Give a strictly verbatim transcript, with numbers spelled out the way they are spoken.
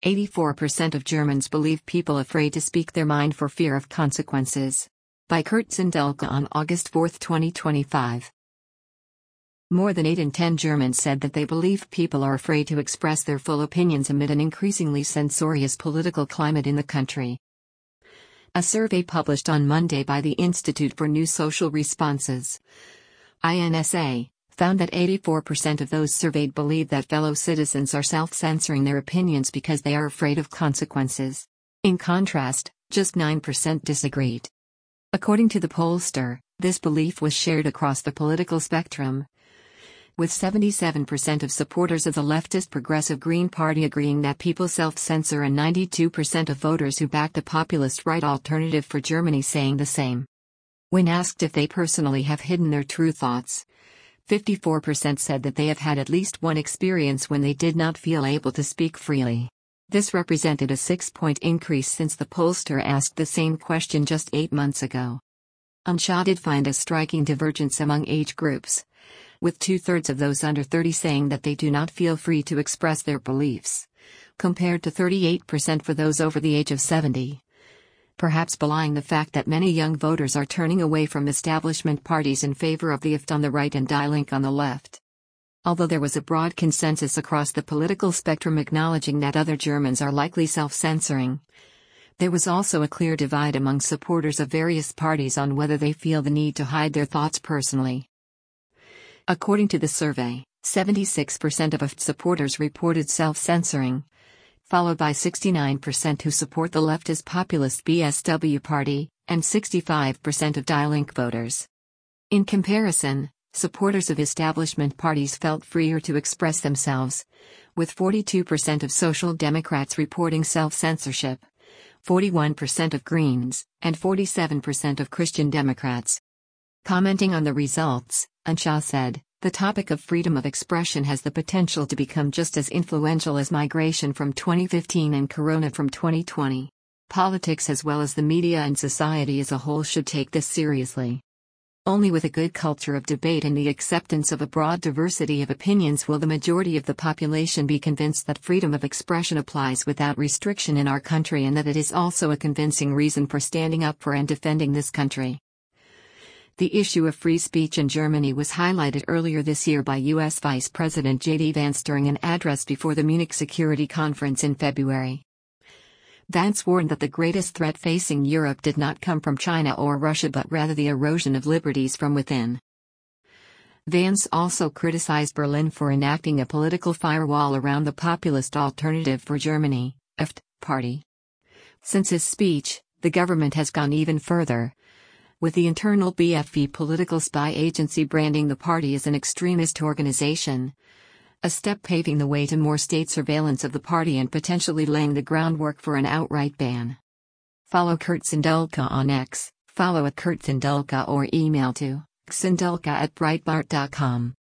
eighty-four percent of Germans believe people afraid to speak their mind for fear of consequences. By Kurt Sindelka on August fourth, twenty twenty-five. More than eight in ten Germans said that they believe people are afraid to express their full opinions amid an increasingly censorious political climate in the country. A survey published on Monday by the Institute for New Social Responses, I N S A, found that eighty-four percent of those surveyed believe that fellow citizens are self-censoring their opinions because they are afraid of consequences. In contrast, just nine percent disagreed. According to the pollster, this belief was shared across the political spectrum, with seventy-seven percent of supporters of the leftist Progressive Green Party agreeing that people self-censor and ninety-two percent of voters who backed a populist right Alternative for Germany saying the same. When asked if they personally have hidden their true thoughts, fifty-four percent said that they have had at least one experience when they did not feel able to speak freely. This represented a six-point increase since the pollster asked the same question just eight months ago. A N S A did find a striking divergence among age groups, with two-thirds of those under thirty saying that they do not feel free to express their beliefs, compared to thirty-eight percent for those over the age of seventy. Perhaps belying the fact that many young voters are turning away from establishment parties in favor of the AfD on the right and Die Linke on the left. Although there was a broad consensus across the political spectrum acknowledging that other Germans are likely self-censoring, there was also a clear divide among supporters of various parties on whether they feel the need to hide their thoughts personally. According to the survey, seventy-six percent of AfD supporters reported self-censoring, followed by sixty-nine percent who support the leftist populist B S W party, and sixty-five percent of Die Linke voters. In comparison, supporters of establishment parties felt freer to express themselves, with forty-two percent of Social Democrats reporting self-censorship, forty-one percent of Greens, and forty-seven percent of Christian Democrats. Commenting on the results, A N S A said, "The topic of freedom of expression has the potential to become just as influential as migration from twenty fifteen and Corona from twenty twenty. Politics as well as the media and society as a whole should take this seriously. Only with a good culture of debate and the acceptance of a broad diversity of opinions will the majority of the population be convinced that freedom of expression applies without restriction in our country and that it is also a convincing reason for standing up for and defending this country." The issue of free speech in Germany was highlighted earlier this year by U S Vice President J D Vance during an address before the Munich Security Conference in February. Vance warned that the greatest threat facing Europe did not come from China or Russia but rather the erosion of liberties from within. Vance also criticized Berlin for enacting a political firewall around the populist Alternative for Germany, AfD, party. Since his speech, the government has gone even further, with the internal B F V political spy agency branding the party as an extremist organization, a step paving the way to more state surveillance of the party and potentially laying the groundwork for an outright ban. Follow Kurt Sindelka on X, follow at Kurt Sindelka or email to sindelka at breitbart dot com.